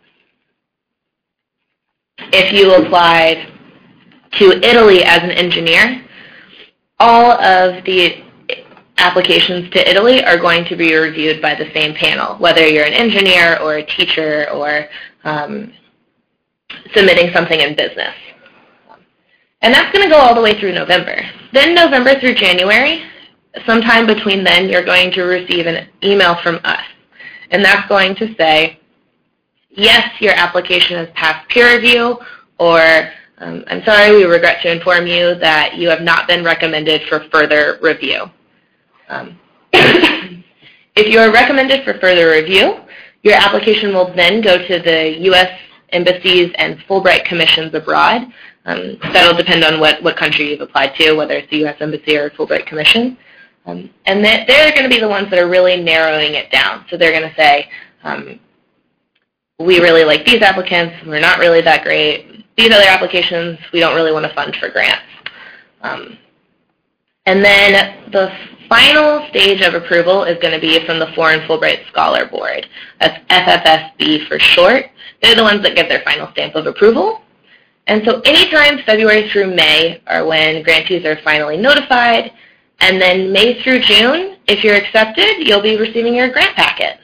if you applied to Italy as an engineer, all of the applications to Italy are going to be reviewed by the same panel, whether you're an engineer or a teacher or um, submitting something in business. And that's going to go all the way through November. Then November through January, sometime between then, you're going to receive an email from us. And that's going to say, yes, your application has passed peer review, or um, I'm sorry, we regret to inform you that you have not been recommended for further review. Um, if you are recommended for further review, your application will then go to the U S embassies and Fulbright commissions abroad. Um, that'll depend on what, what country you've applied to, whether it's the U S Embassy or Fulbright Commission. Um, and they're, they're going to be the ones that are really narrowing it down. So they're going to say, um, we really like these applicants, we're not really that great. These other applications, we don't really want to fund for grants. Um, and then the final stage of approval is going to be from the Foreign Fulbright Scholar Board. That's F F S B for short. They're the ones that get their final stamp of approval. And so anytime February through May are when grantees are finally notified, and then May through June, if you're accepted, you'll be receiving your grant packet.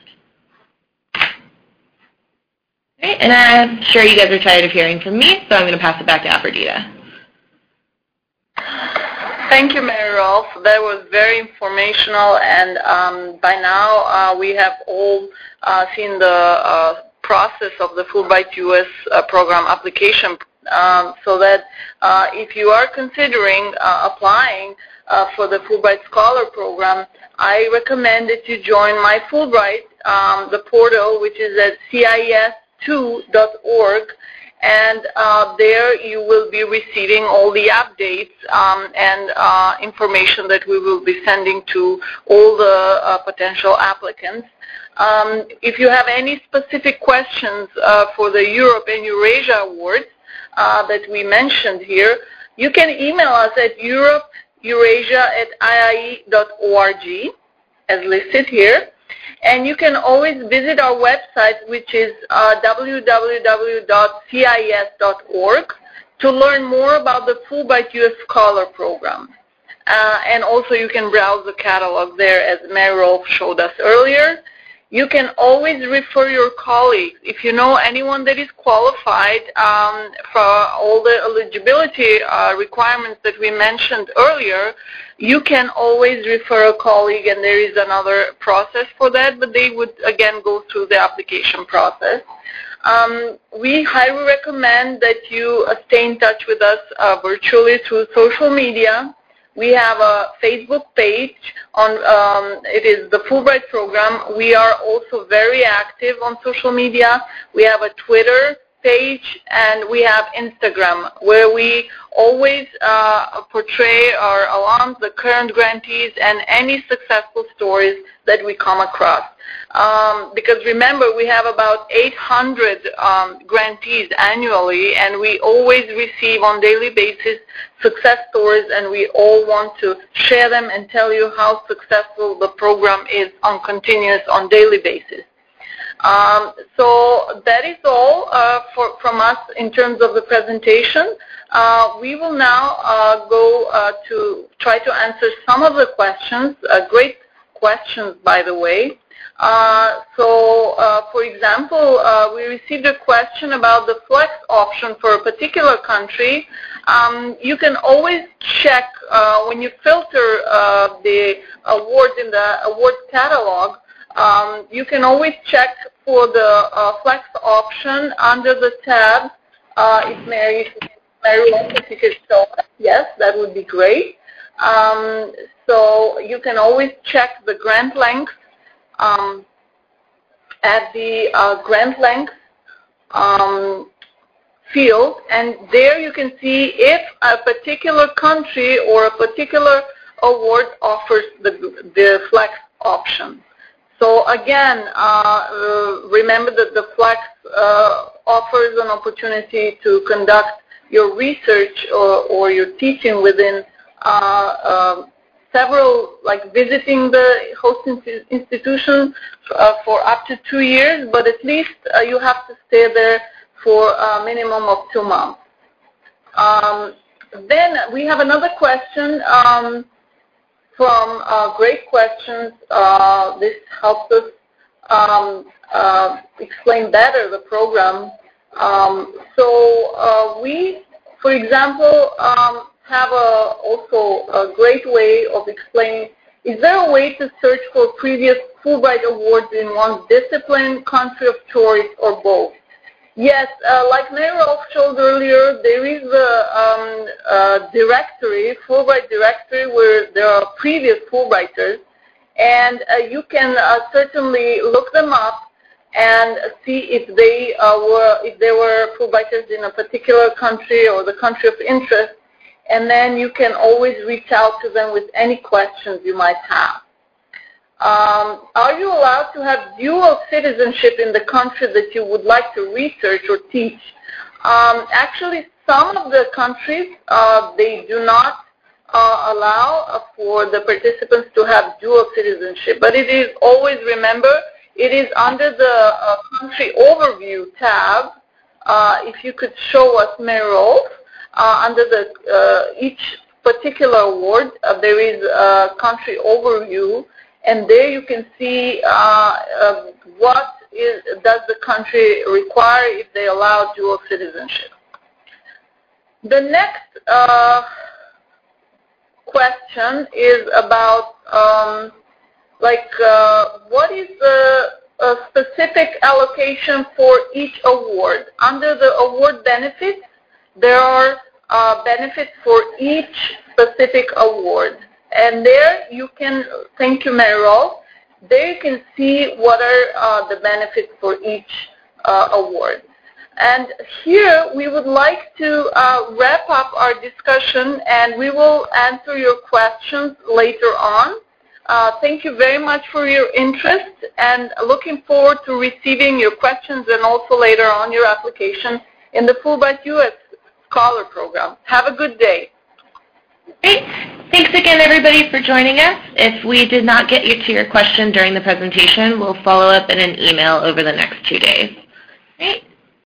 Right, and I'm sure you guys are tired of hearing from me, so I'm going to pass it back to Afrodita. Thank you, Mary Rolfe. That was very informational, and um, by now uh, we have all uh, seen the uh, process of the Fulbright U S uh, program application, um, so that uh, if you are considering uh, applying uh, for the Fulbright Scholar Program, I recommend that you join my Fulbright, um, the portal, which is at C I S two dot org. And uh, there you will be receiving all the updates um, and uh, information that we will be sending to all the uh, potential applicants. Um, if you have any specific questions uh, for the Europe and Eurasia Awards uh, that we mentioned here, you can email us at europe eurasia at i i e dot org, as listed here. And you can always visit our website, which is uh, w w w dot c i s dot org, to learn more about the Fulbright U S Scholar Program. Uh, and also you can browse the catalog there, as Mary Rolfe showed us earlier. You can always refer your colleagues. If you know anyone that is qualified um, for all the eligibility uh, requirements that we mentioned earlier, you can always refer a colleague, and there is another process for that, but they would, again, go through the application process. Um, we highly recommend that you uh, stay in touch with us uh, virtually through social media. We have a Facebook page on, um, it is the Fulbright program. We are also very active on social media. We have a Twitter page, and we have Instagram, where we always uh, portray our alums, the current grantees, and any successful stories that we come across. Um, because remember, we have about eight hundred um, grantees annually, and we always receive on daily basis success stories, and we all want to share them and tell you how successful the program is on continuous, on daily basis. Um, so that is all uh, for, from us in terms of the presentation. Uh, we will now uh, go uh, to try to answer some of the questions, uh, great questions, by the way. Uh, so, uh, for example, uh, we received a question about the flex option for a particular country. Um, you can always check uh, when you filter uh, the awards in the awards catalog. Um, you can always check for the uh, flex option under the tab. Uh, if Mary, Mary, if you could show us, yes, that would be great. Um, so you can always check the grant length um, at the uh, grant length um, field, and there you can see if a particular country or a particular award offers the, the flex option. So again, uh, uh, remember that the flex uh, offers an opportunity to conduct your research or, or your teaching within uh, uh, several, like visiting the host institution uh, for up to two years, but at least uh, you have to stay there for a minimum of two months. Um, then we have another question. Um, From uh, great questions. Uh, this helps us um, uh, explain better the program. Um, so uh, we, for example, um, have a, also a great way of explaining, is there a way to search for previous Fulbright awards in one's discipline, country of choice, or both? Yes, uh, like Mary Rolfe showed earlier, there is a, um, a directory, Fulbright directory, where there are previous Fulbrighters, and uh, you can uh, certainly look them up and see if they uh, were, if they were Fulbrighters in a particular country or the country of interest, and then you can always reach out to them with any questions you might have. Um, are you allowed to have dual citizenship in the country that you would like to research or teach? Um, actually, some of the countries, uh, they do not uh, allow uh, for the participants to have dual citizenship. But it is always, remember, it is under the uh, country overview tab. Uh, if you could show us, Mary Rolfe, uh, under the uh, each particular award, uh, there is a country overview. And there you can see uh, uh, what is, does the country require if they allow dual citizenship. The next uh, question is about um, like uh, what is the uh, specific allocation for each award. Under the award benefits, there are uh, benefits for each specific award. And there you can, thank you, Mary Rolfe, there you can see what are uh, the benefits for each uh, award. And here we would like to uh, wrap up our discussion, and we will answer your questions later on. Uh, thank you very much for your interest, and looking forward to receiving your questions and also later on your application in the Fulbright U S Scholar Program. Have a good day. Great. Thanks again, everybody, for joining us. If we did not get you to your question during the presentation, we'll follow up in an email over the next two days. Great.